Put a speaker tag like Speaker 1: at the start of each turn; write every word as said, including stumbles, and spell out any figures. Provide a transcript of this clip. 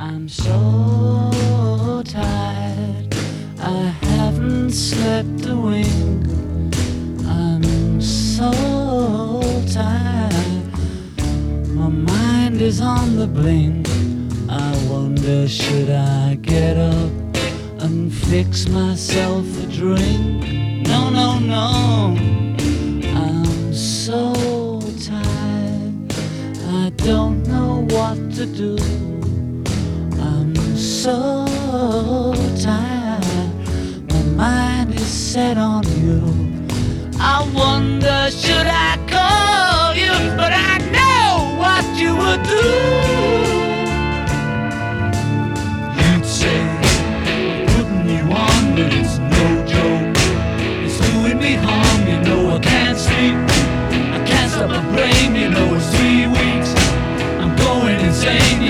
Speaker 1: I'm so tired, I haven't slept a wink. I'm so tired, my mind is on the blink. I wonder, should I get up and fix myself a drink? No, no, no, I'm so tired, I don't know what to do. I'm so tired, my mind is set on you. I wonder